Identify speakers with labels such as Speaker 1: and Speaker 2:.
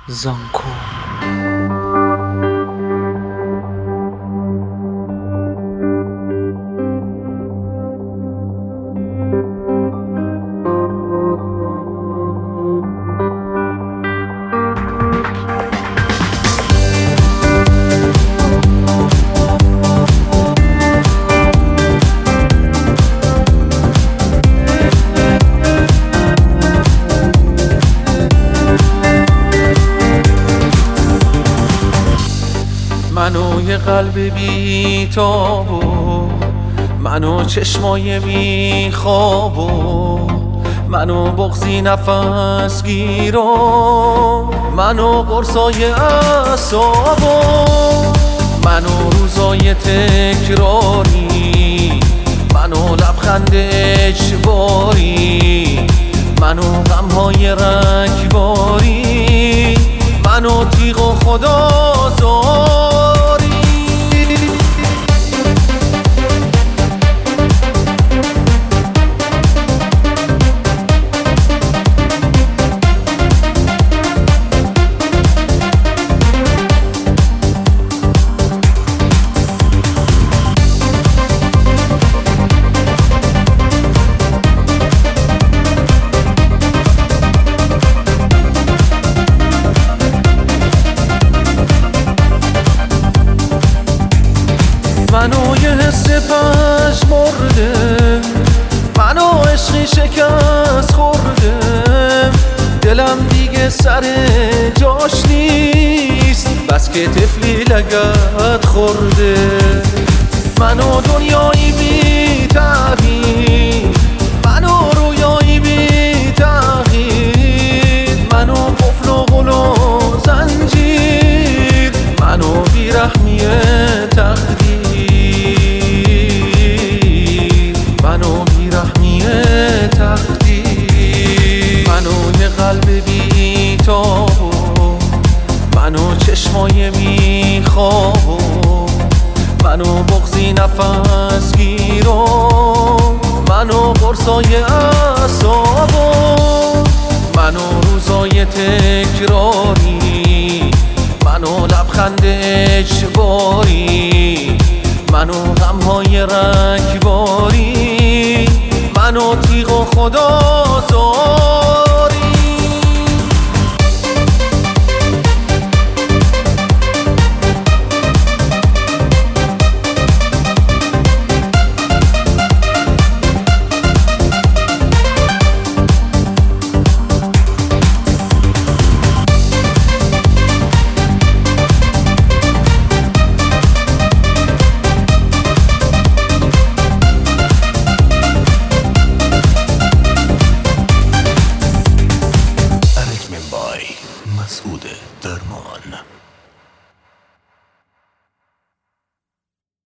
Speaker 1: زانکو.
Speaker 2: منو یه قلب بی‌تابو، منو چشمای بیخوابو، منو بغضی نفس گیرو، منو قرصای اعصابو، منو روزای تکراری، منو لبخند اجباری، منو غمهای رگباری، منو تیغ و خدازاری. منو یه حس پژمرده، منو عشقی شکست خورده، دلم دیگه سر جاش نیست، بس که طفلی لگد خورده. منو دنیایی بی تغییر، منو رویایی بی تغییر، منو قفل و غل و زنجیر، منو بیرحمی تقدیر، منو بیرحمی تقدیر. منو یه قلب بی‌تابو، منو چشمای بیخوابو، منو بغضی نفس گیرو، منو قرصای اعصابو، منو روزای تکراری، منو لبخند اجباری، منو غمهای رگباری، منو تیغ و خدازاری.
Speaker 3: مسعود درمان.